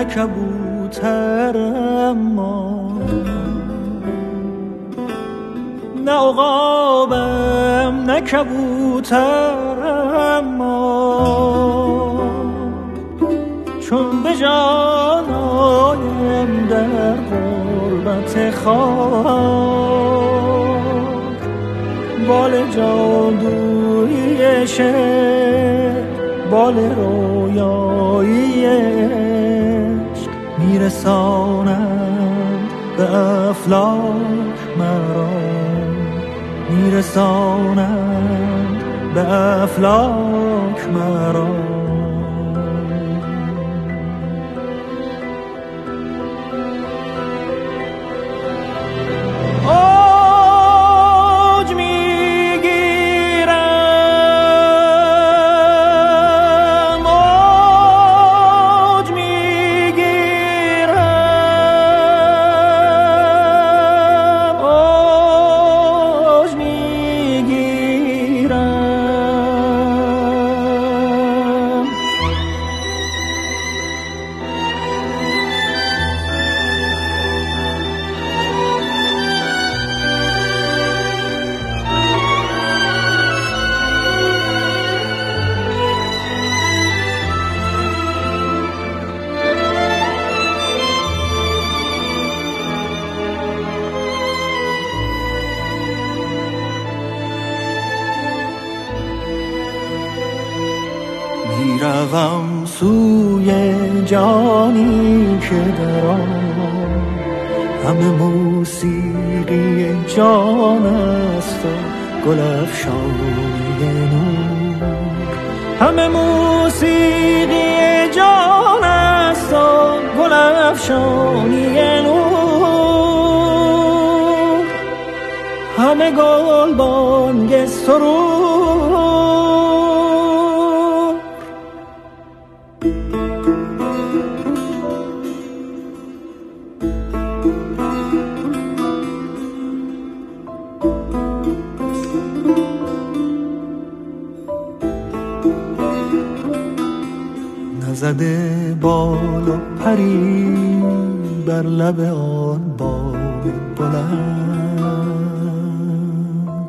نه کبوتر اما نه عقابم، نه کبوتر اما چون به جان آیم در غربت خاک، بال جادویی شعر، بال رویایی عشق میرسانند به افلاک مرا، میرسانند به افلاک مرا. میروم سوی جانی که در آن همه موسیقی جان است و گل افشانی نور، همه موسیقی جان است و گل افشانی نور، همه گل بانگ سرور. نزده بال و پری بر لب آن بام بلند،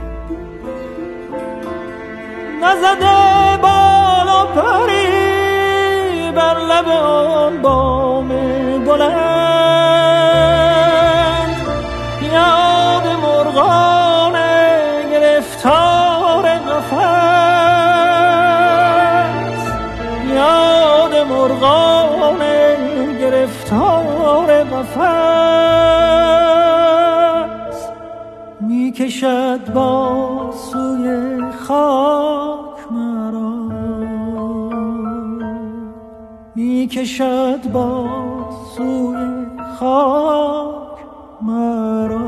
نزده بال و پری بر لب آن بام بلند، یاد مرغان گرفتار قفس، یاد مرغان گرفتار قفس، می کشد با سوی خاک مرا، می کشد با سوی خاک مرا.